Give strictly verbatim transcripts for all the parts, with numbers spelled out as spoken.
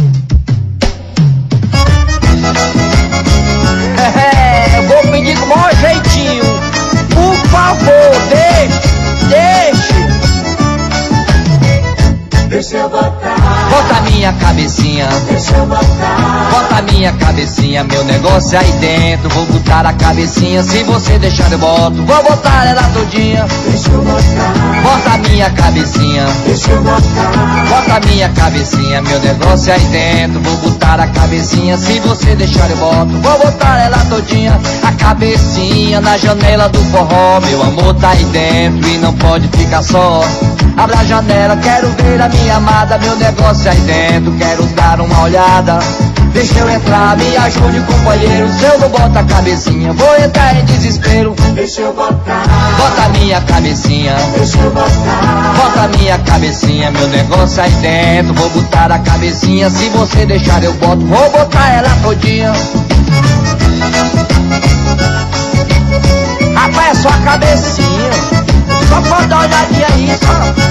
É, eu vou pedir com o maior jeitinho. Por favor, deixe, deixe. Deixa eu botar. Bota minha cabecinha. Deixa eu botar. Bota minha cabecinha, meu negócio é aí dentro. Vou botar a cabecinha, se você deixar eu boto. Vou botar ela todinha. Deixa eu botar. Bota minha cabecinha. Deixa eu botar. Bota minha cabecinha, meu negócio é aí dentro. Vou botar a cabecinha, se você deixar eu boto. Vou botar ela todinha. A cabecinha na janela do forró. Meu amor tá aí dentro e não pode ficar só. Abra a janela, quero ver a minha amada. Meu negócio é aí dentro, quero dar uma olhada. Deixa eu entrar, me ajude, companheiro. Se eu não boto a cabecinha, vou entrar em desespero. Deixa eu botar. Bota minha cabecinha. Deixa eu botar. Bota minha cabecinha, meu negócio é aí dentro. Vou botar a cabecinha, se você deixar eu boto. Vou botar ela todinha. Rapaz, é só a cabecinha. Só pode dar uma olhadinha aí, só.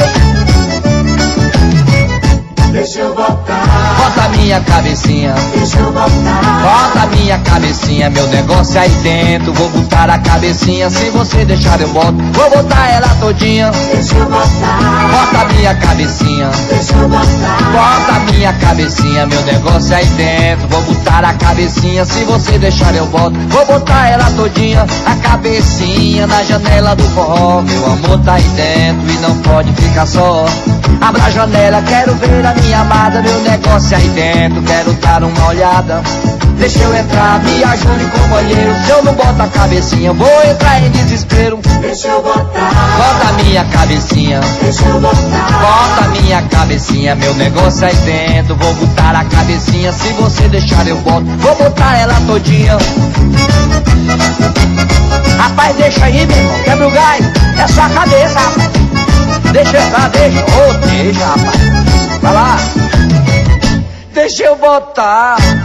Deixa eu botar. Bota minha cabecinha. Deixa eu botar. Bota minha cabecinha, meu negócio é aí dentro. Vou botar a cabecinha, se você deixar eu boto. Vou botar ela todinha. Deixa eu botar. Bota minha cabecinha. Deixa eu botar. Bota minha cabecinha, meu negócio é aí dentro. Vou botar a cabecinha, se você deixar eu boto. Vou botar ela todinha. A cabecinha na janela do forró. Meu amor tá aí dentro e não pode ficar só. Abra a janela, quero ver a minha amada. Meu negócio é aí dentro, quero dar uma olhada. Deixa eu entrar, me ajude, companheiro. Se eu não boto a cabecinha, vou entrar em desespero. Deixa eu botar. Bota minha cabecinha. Deixa eu botar. Bota minha cabecinha, meu negócio é aí dentro. Vou botar a cabecinha, se você deixar eu boto. Vou botar ela todinha. Rapaz, deixa aí, meu irmão, quebra o gás. É só a cabeça, rapaz. Deixa eu entrar, deixa. Ô, oh, deixa, rapaz. Vai lá. Deixa eu botar.